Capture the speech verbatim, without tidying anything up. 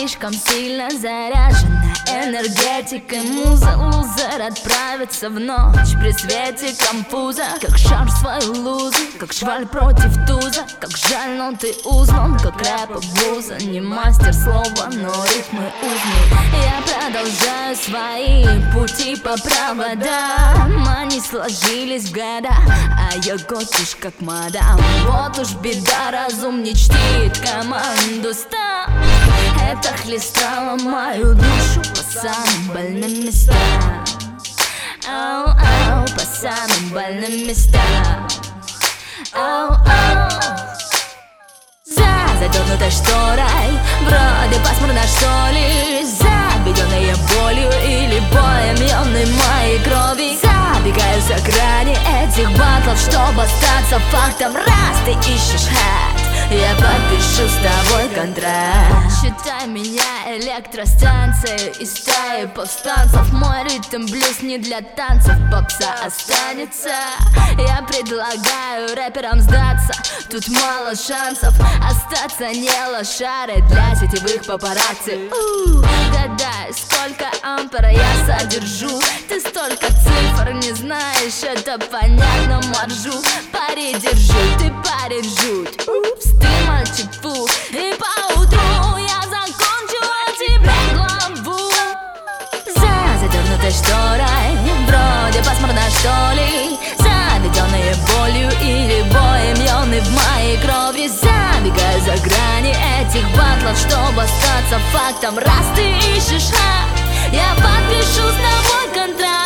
слишком сильно заряжена энергетикой. Муза, лузер отправится в ночь при свете компуза. Как шар в свою лузу, как шваль против туза. Как жаль, но ты узнан, как рэп и блуза. Не мастер слова, но ритмы узны. Я продолжаю свои пути по проводам. Они сложились в года, а я готов как мадам. Вот уж беда, разум не чтит команду ста. Это хлестало мою душу по самым больным местам. Ау, ау, по самым больным местам. Ау, ау. За задернутой шторой, вроде пасмурно что ли. Забеденная болью или боем юной моей крови. Забегаю за грани этих батлов, чтобы остаться фактом. Раз ты ищешь хэт, я подпишу с тобой контракт. Считай меня электростанцией из стаи повстанцев. Мой ритм блюз не для танцев, попса останется. Я предлагаю рэперам сдаться, тут мало шансов остаться не лошарой для сетевых папарацци. Гадай, сколько ампера я содержу. Ты столько цифр не знаешь, это понятно, маржу. Пари держу, ты парень жуть. Упс, ты мальчик фу. И поутру я закончу о тебе главу. За задернутой шторой, вроде пасмурно что ли. Заведенные болью или боем юны в моей крови. Забегаю за грани этих батлов, чтобы остаться фактом. Раз ты ищешь хэт, я подпишу с тобой контракт.